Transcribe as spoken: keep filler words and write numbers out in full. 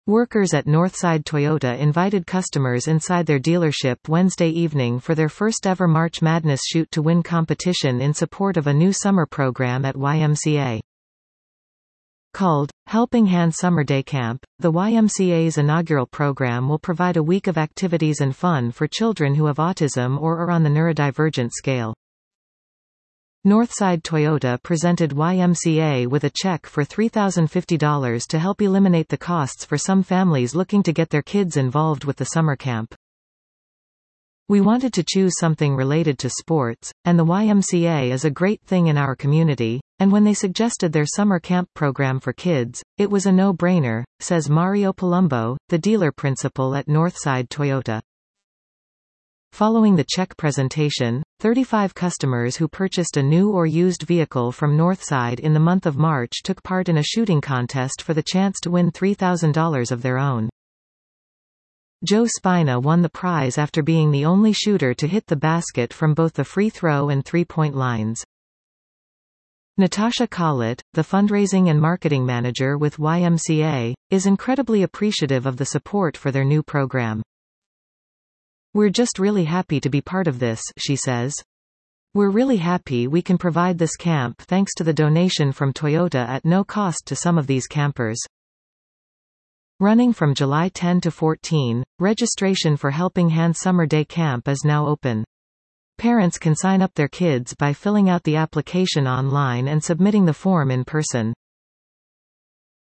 Workers at Northside Toyota invited customers inside their dealership Wednesday evening for their first-ever March Madness Shoot to Win competition in support of a new summer program at Y M C A. Called Helping Hand Summer Day Camp, the Y M C A's inaugural program will provide a week of activities and fun for children who have autism or are on the neurodivergent scale. Northside Toyota presented Y M C A with a check for three thousand fifty dollars to help eliminate the costs for some families looking to get their kids involved with the summer camp. We wanted to choose something related to sports, and the Y M C A is a great thing in our community, and when they suggested their summer camp program for kids, it was a no-brainer, says Mario Palumbo, the dealer principal at Northside Toyota. Following the check presentation, thirty-five customers who purchased a new or used vehicle from Northside in the month of March took part in a shooting contest for the chance to win three thousand dollars of their own. Joe Spina won the prize after being the only shooter to hit the basket from both the free throw and three-point lines. Natasha Collett, the fundraising and marketing manager with Y M C A, is incredibly appreciative of the support for their new program. "We're just really happy to be part of this," she says. "We're really happy we can provide this camp thanks to the donation from Toyota at no cost to some of these campers." Running from July tenth to fourteenth, registration for Helping Hand Summer Day Camp is now open. Parents can sign up their kids by filling out the application online and submitting the form in person.